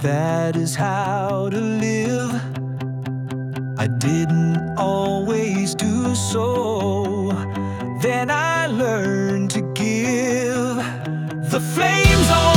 that is how to live. I didn't always do so. Then I learned to give. The flames on